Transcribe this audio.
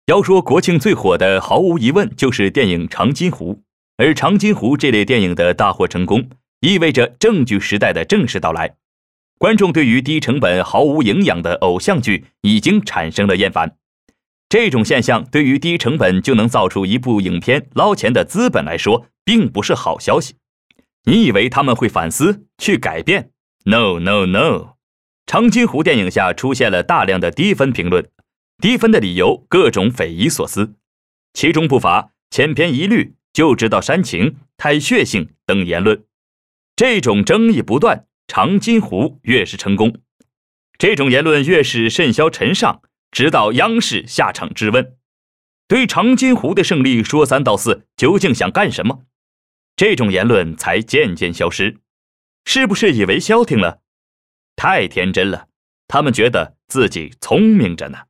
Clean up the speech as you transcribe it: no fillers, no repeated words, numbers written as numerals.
要说国庆最火的，毫无疑问就是电影《长津湖》，而《长津湖》这类电影的大获成功，意味着正剧时代的正式到来。观众对于低成本毫无营养的偶像剧已经产生了厌烦。这种现象对于低成本就能造出一部影片捞钱的资本来说，并不是好消息。你以为他们会反思去改变？ No No No。 长津湖电影下出现了大量的低分评论，低分的理由各种匪夷所思，其中不乏千篇一律、就知道煽情、太血性等言论。这种争议不断，长津湖越是成功，这种言论越是甚嚣尘上，直到央视下场质问，对长津湖的胜利说三道四，究竟想干什么？这种言论才渐渐消失。是不是以为消停了？太天真了，他们觉得自己聪明着呢。